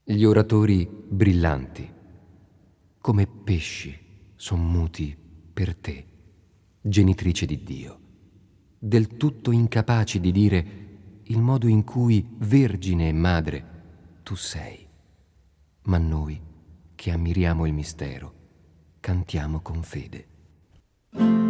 Gli oratori brillanti, come pesci, son muti per te, genitrice di Dio, del tutto incapaci di dire il modo in cui vergine e madre tu sei. Ma noi, che ammiriamo il mistero, cantiamo con fede.